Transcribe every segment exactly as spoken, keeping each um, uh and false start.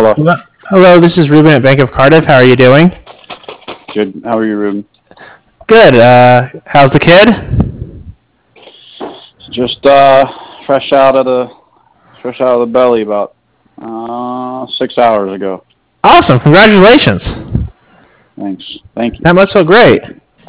Hello. Hello, this is Ruben at Bank of Cardiff. How are you doing? Good. How are you, Ruben? Good. Uh, how's the kid? Just uh, fresh out of the fresh out of the belly about uh, six hours ago. Awesome. Congratulations. Thanks. Thank you. That must feel great.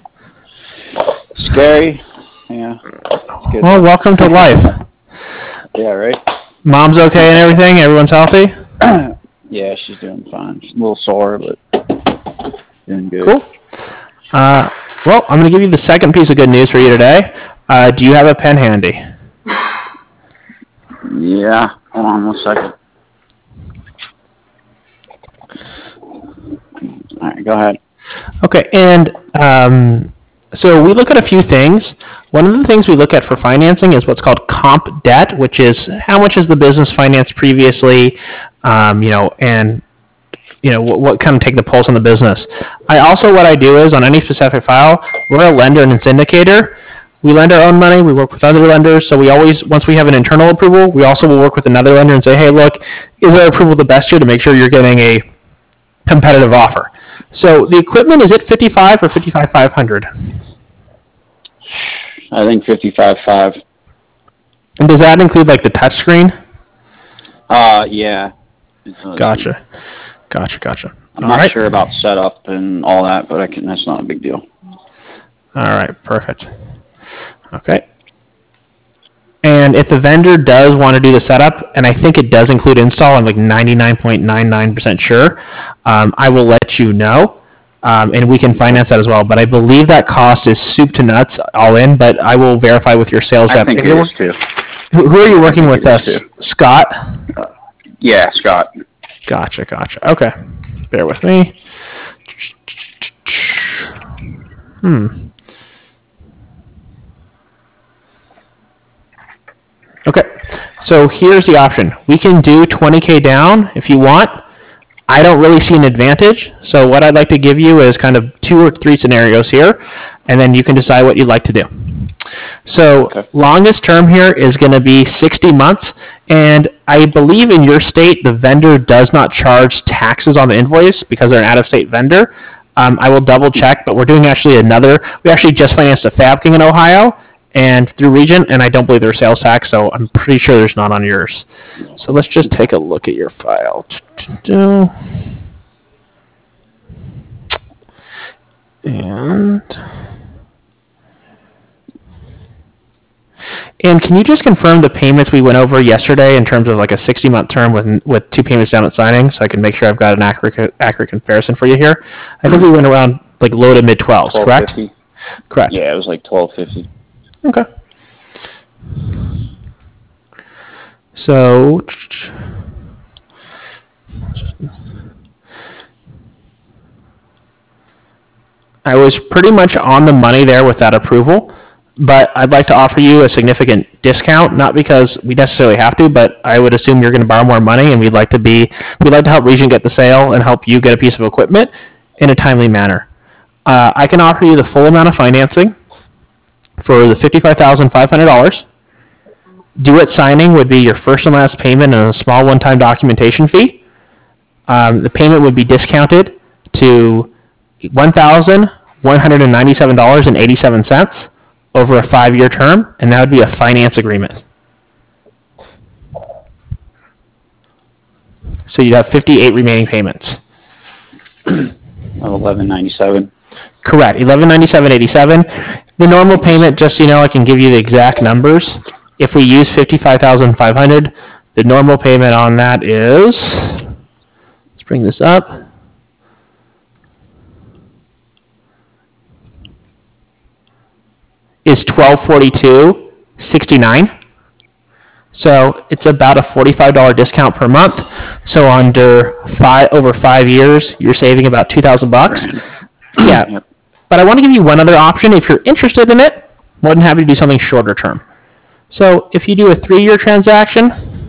Scary. Yeah. It's good. Well, welcome to life. Yeah, right? Mom's okay and everything? Everyone's healthy? Yeah, she's doing fine. She's a little sore, but doing good. Cool. Uh, well, I'm going to give you the second piece of good news for you today. Uh, do you have a pen handy? Yeah. Hold on one second. All right, go ahead. Okay, and um, so we look at a few things. One of the things we look at for financing is what's called comp debt, which is how much has the business financed previously, um, you know, and you know what, what kind of take the pulse on the business. I also, what I do is on any specific file, we're a lender and a syndicator. We lend our own money. We work with other lenders. So we always, once we have an internal approval, we also will work with another lender and say, hey, look, is our approval the best here to make sure you're getting a competitive offer? So the equipment, is it fifty-five or fifty-five five hundred? I think fifty-five five. And does that include like the touch screen? Uh, yeah. Gotcha. Gotcha, gotcha. I'm all not right. sure about setup and all that, but I can. That's not a big deal. All right, perfect. Okay. And if the vendor does want to do the setup, and I think it does include install, I'm like ninety-nine point nine nine percent sure, um, I will let you know, um, and we can finance that as well. But I believe that cost is soup to nuts all in, but I will verify with your sales I rep. think If it you're- is too. Who, who are you working with? it is Us, too. Scott? Yeah, Scott. Gotcha, gotcha. Okay. Bear with me. Hmm. Okay. So here's the option. We can do twenty K down if you want. I don't really see an advantage. So what I'd like to give you is kind of two or three scenarios here, and then you can decide what you'd like to do. So Okay. longest term here is going to be sixty months, and I believe in your state the vendor does not charge taxes on the invoice because they're an out-of-state vendor. Um, I will double check, but we're doing actually another. We actually just financed a Fab King in Ohio and through Regent, and I don't believe there's sales tax, so I'm pretty sure there's not on yours. So let's just take a look at your file. And And can you just confirm the payments we went over yesterday in terms of like a sixty-month term with with two payments down at signing, so I can make sure I've got an accurate accurate comparison for you here? I think we went around like low to mid twelves, correct? twelve fifty. Correct. Yeah, it was like twelve fifty. Okay. So I was pretty much on the money there with that approval. But I'd like to offer you a significant discount, not because we necessarily have to, but I would assume you're going to borrow more money, and we'd like to be, we'd like to help Regent get the sale and help you get a piece of equipment in a timely manner. Uh, I can offer you the full amount of financing for the fifty-five thousand five hundred dollars. Due at signing would be your first and last payment and a small one-time documentation fee. Um, the payment would be discounted to one thousand one hundred ninety-seven dollars and eighty-seven cents. Over a five-year term, and that would be a finance agreement. So you'd have fifty-eight remaining payments. eleven ninety-seven. Correct, eleven ninety-seven eighty-seven. The normal payment, just so you know, I can give you the exact numbers. If we use fifty-five thousand five hundred dollars, the normal payment on that is, let's bring this up. Is twelve forty-two sixty-nine. So it's about a forty-five dollars discount per month. So under five over five years, you're saving about two thousand bucks. Yeah. Yep. But I want to give you one other option if you're interested in it. More than happy to do something shorter term. So if you do a three-year transaction,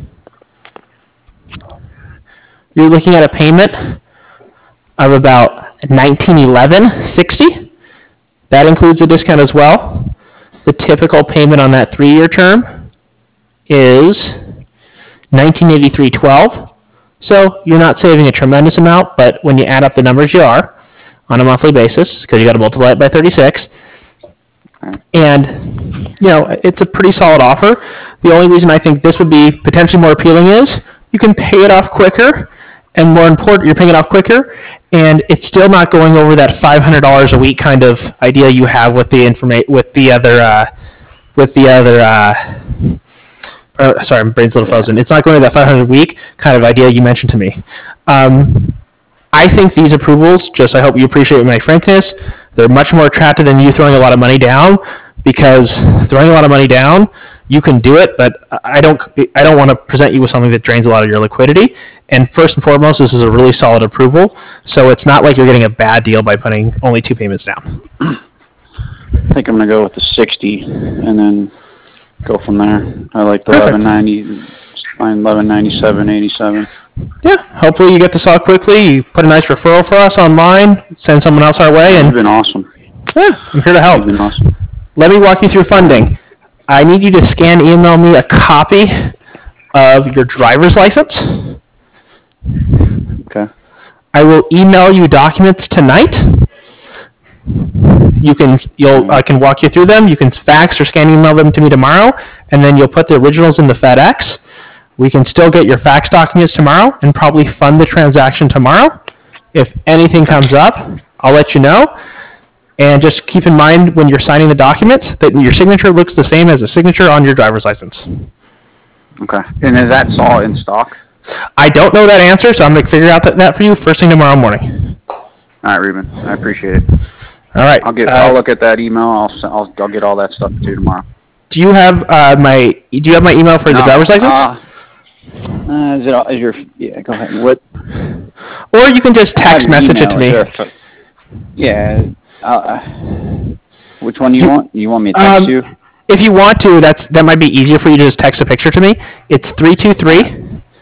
you're looking at a payment of about nineteen eleven sixty. That includes a discount as well. The typical payment on that three-year term is nineteen eighty-three twelve. So you're not saving a tremendous amount, but when you add up the numbers, you are on a monthly basis because you got to multiply it by thirty-six. And, you know, it's a pretty solid offer. The only reason I think this would be potentially more appealing is you can pay it off quicker, and more important, you're paying it off quicker, and it's still not going over that five hundred dollars a week kind of idea you have with the informa- with the other, uh, with the other, uh, uh, sorry, my brain's a little frozen. It's not going to that five hundred dollars a week kind of idea you mentioned to me. Um, I think these approvals, just I hope you appreciate my frankness, they're much more attractive than you throwing a lot of money down, because throwing a lot of money down, you can do it, but I don't I don't want to present you with something that drains a lot of your liquidity. And first and foremost, this is a really solid approval, so it's not like you're getting a bad deal by putting only two payments down. I think I'm going to go with the sixty and then go from there. I like the eleven ninety, eleven ninety-seven, eighty-seven. Yeah, hopefully you get this all quickly. You put a nice referral for us online, send someone else our way, and You've been awesome. Yeah, I'm here to help. You've been awesome. Let me walk you through funding. I need you to scan email me a copy of your driver's license. Okay. I will email you documents tonight. You can you'll I can walk you through them. You can fax or scan email them to me tomorrow, and then you'll put the originals in the FedEx. We can still get your fax documents tomorrow and probably fund the transaction tomorrow. If anything comes up, I'll let you know. And just keep in mind when you're signing the documents that your signature looks the same as the signature on your driver's license. Okay. And is that all in stock? I don't know that answer, so I'm going to figure out that, that for you first thing tomorrow morning. All right, Ruben. I appreciate it. All right. I'll get. Uh, I'll look at that email. I'll, I'll I'll get all that stuff to you tomorrow. Do you have uh, my Do you have my email for no, the driver's license? Uh, uh, is it? Is your? Yeah. Go ahead. What? Or you can just text message it to me. There. Yeah. Uh, which one do you want? You want me to text um, you? If you want to, that's that might be easier for you to just text a picture to me. It's three two three.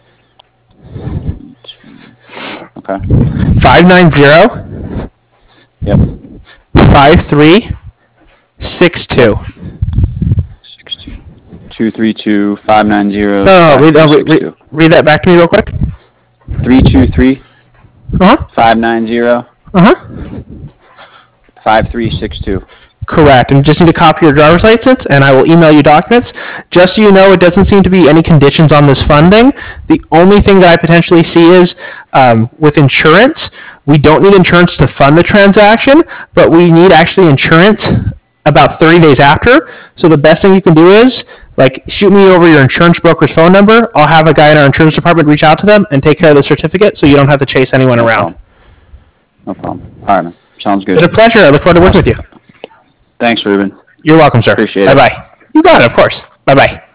Okay. Five nine zero. Yep. Five three six two. Six two. Two three two five nine zero. No, no, read, no read, read, read that back to me real quick. Three two three. Uh huh. Five nine zero. Uh huh. Five three six two. Correct, and you just need to copy your driver's license, and I will email you documents. Just so you know, it doesn't seem to be any conditions on this funding. The only thing that I potentially see is um, with insurance, we don't need insurance to fund the transaction, but we need actually insurance about thirty days after. So the best thing you can do is, like, shoot me over your insurance broker's phone number. I'll have a guy in our insurance department reach out to them and take care of the certificate so you don't have to chase anyone no around. Problem. No problem. All right, man. Sounds good. It's a pleasure. I look forward to working with you. Thanks, Ruben. You're welcome, sir. Appreciate Bye-bye. it. Bye-bye. You got it, of course. Bye-bye.